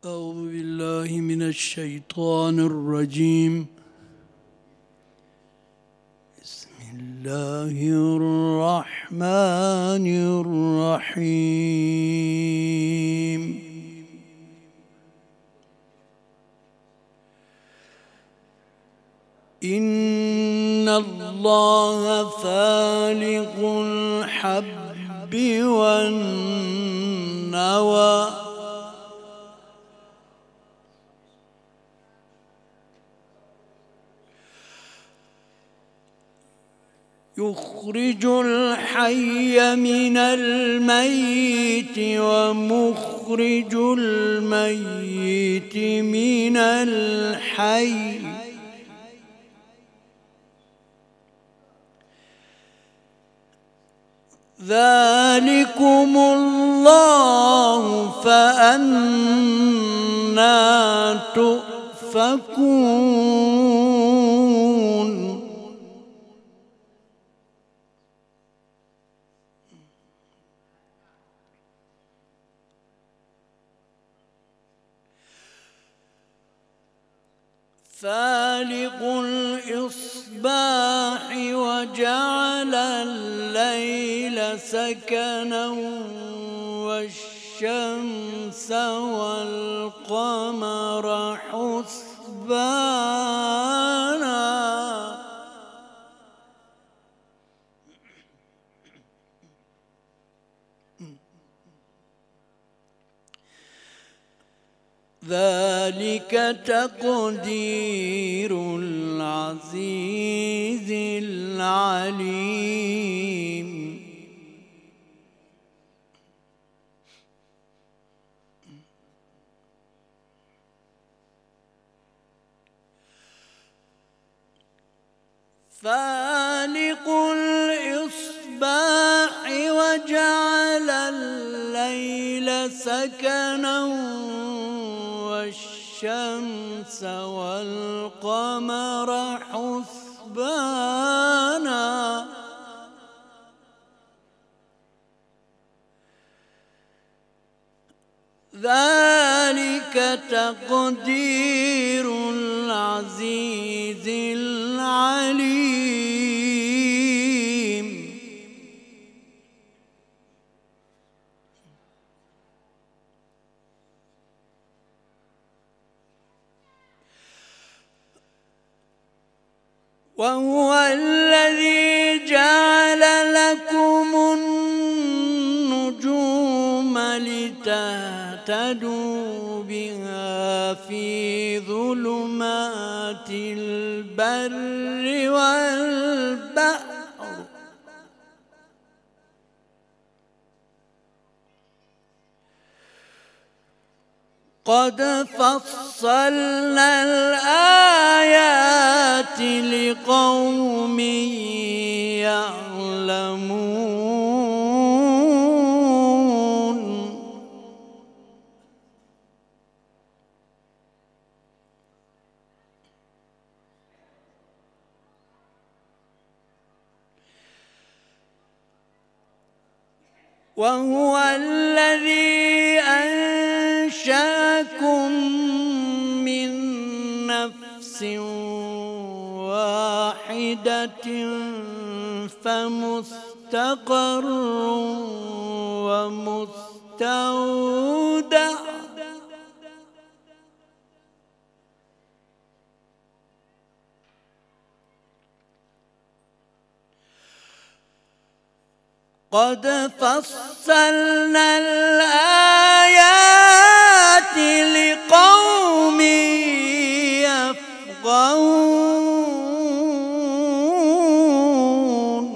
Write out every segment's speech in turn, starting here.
أعوذ بالله من الشيطان الرجيم. بسم الله الرحمن الرحيم. إن الله فالق الحب والنوى يخرج الحي من الميت ومخرج الميت من الحي ذلكم الله فأنى تؤفكون. فالق الإصباح وجعل الليل سكنا والشمس والقمر حسبانا ذلك تقدير العزيز العليم. فالق الإصباح وجعل الليل سكنا والشمس والقمر حسبانا ذلك تقدير العزيز العليم. وهو الذي جعل لكم النجوم لتهتدوا بها في ظلمات البر والبحر قد فصلنا الآيات لقوم يعلمون. وهو الذي أنشأكم من نفس واحدة فمستقر ومستودع قد فصلنا الآيات لقوم يفقهون.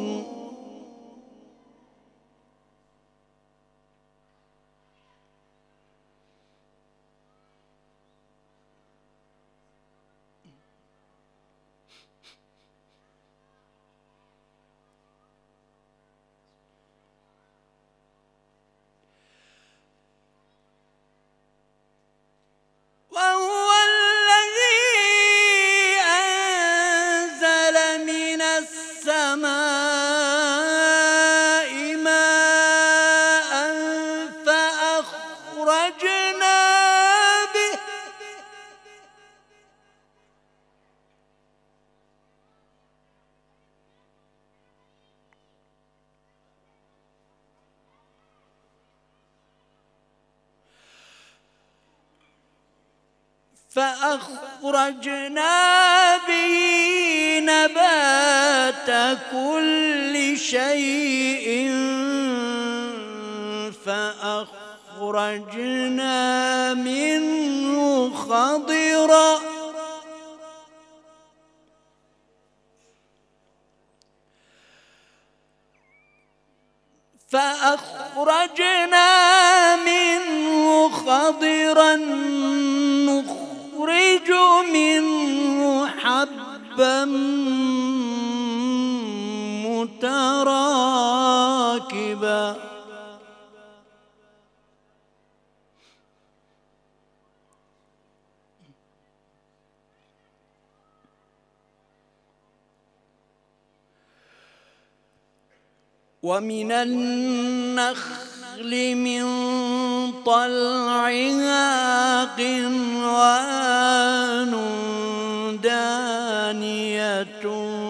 فأخرجنا به نبات كل شيء فأخرجنا منه خضرا نخرج منه حبا متراكبا ومن النخل من طلعها قنوان دانية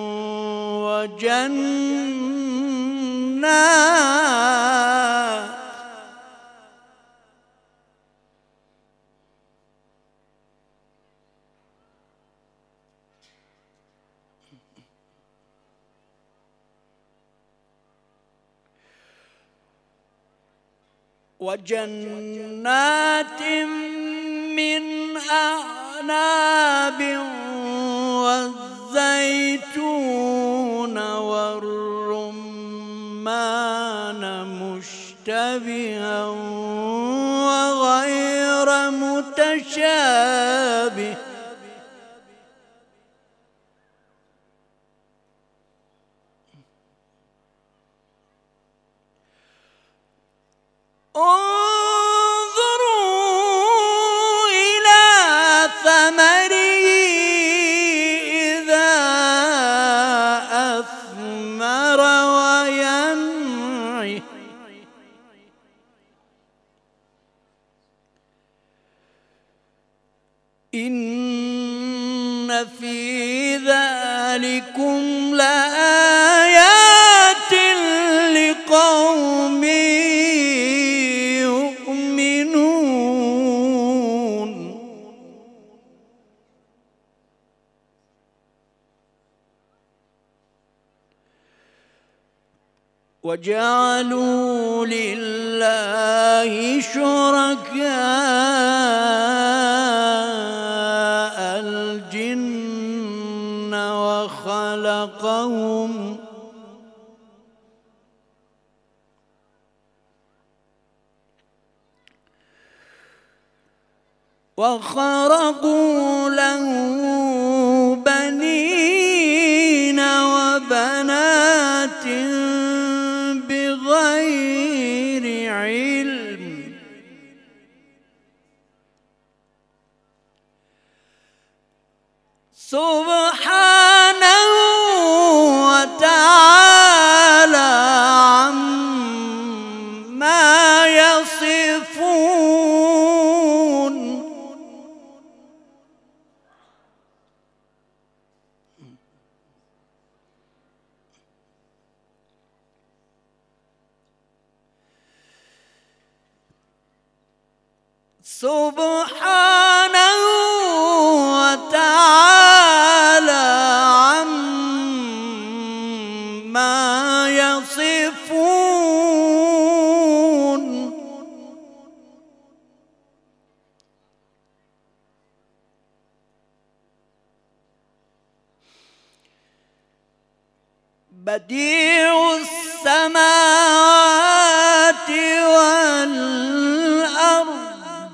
وجنات من أعناب والزيتون والرمان مشتبها وغير متشابه انظروا إلى ثمره إذا أثمر وينعه إن في ذلكم لآيات لقوم وجعلوا لله شركاء الجن وخرقوا له بنين وبنات بغير علم سبحانه وتعالى عما يصفون سبحانه وتعالى عما يصفون بديع السماوات والأرض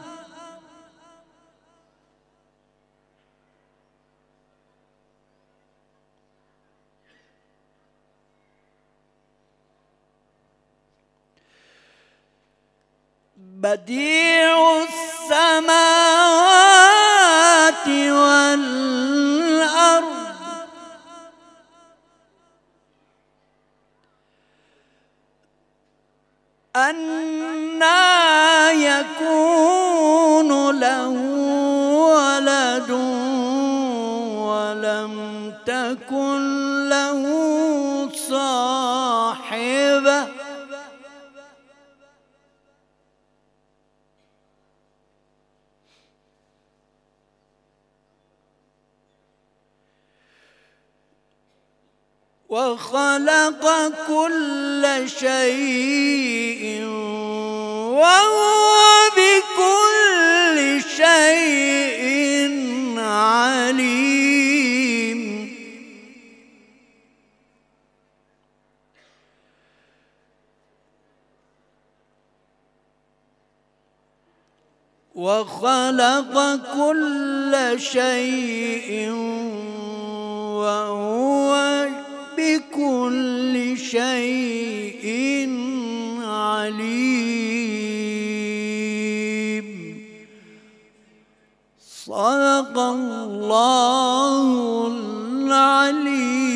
بديع السماوات والأرض أنى يكون له ولد ولم تكن له صاحبة وخلق كل شيء وهو بكل شيء عليم. وخلق كل شيء وهو بكل شيء عليم. صدق الله العليم.